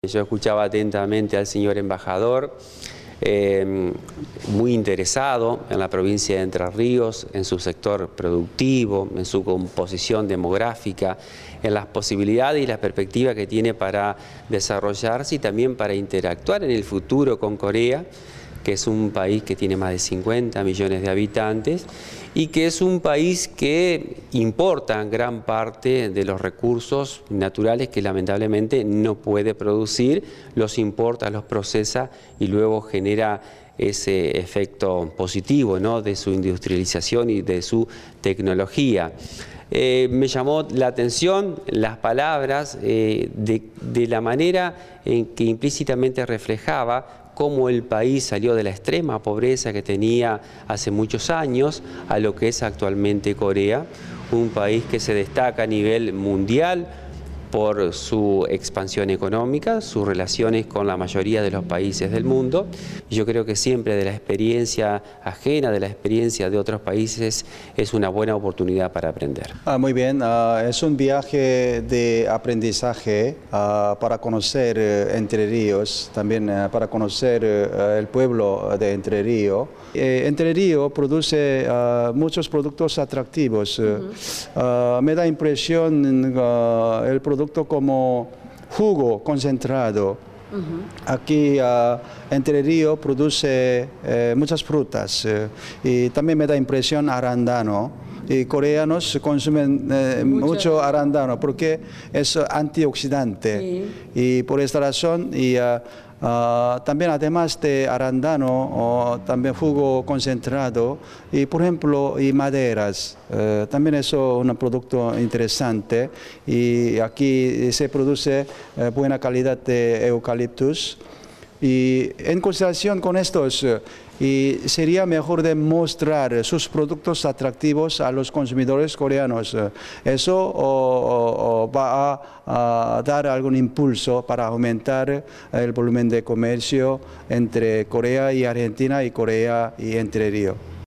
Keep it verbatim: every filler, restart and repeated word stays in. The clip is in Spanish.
Yo escuchaba atentamente al señor embajador, eh, muy interesado en la provincia de Entre Ríos, en su sector productivo, en su composición demográfica, en las posibilidades y las perspectivas que tiene para desarrollarse y también para interactuar en el futuro con Corea, que es un país que tiene más de cincuenta millones de habitantes y que es un país que importa gran parte de los recursos naturales que lamentablemente no puede producir, los importa, los procesa y luego genera ese efecto positivo, ¿no?, de su industrialización y de su tecnología. Eh, me llamó la atención las palabras eh, de, de la manera en que implícitamente reflejaba cómo el país salió de la extrema pobreza que tenía hace muchos años a lo que es actualmente Corea, un país que se destaca a nivel mundial por su expansión económica, sus relaciones con la mayoría de los países del mundo. Yo creo que siempre de la experiencia ajena, de la experiencia de otros países, es una buena oportunidad para aprender. Ah, muy bien, uh, es un viaje de aprendizaje uh, para conocer uh, Entre Ríos, también uh, para conocer uh, el pueblo de Entre Ríos. Eh, Entre Ríos produce uh, muchos productos atractivos. Uh-huh. uh, me da impresión uh, el producto como jugo concentrado. Uh-huh. Aquí uh, Entre Ríos produce eh, muchas frutas uh, y también me da impresión arándano. Y coreanos consumen eh, mucho. mucho arándano porque es antioxidante. Sí. Y por esta razón y, uh, uh, también además de arándano o también jugo concentrado y por ejemplo y maderas, uh, también eso es un producto interesante y aquí se produce uh, buena calidad de eucaliptus. Y en consideración con estos, y sería mejor demostrar sus productos atractivos a los consumidores coreanos. Eso o, o va a, a dar algún impulso para aumentar el volumen de comercio entre Corea y Argentina y Corea y Entre Ríos.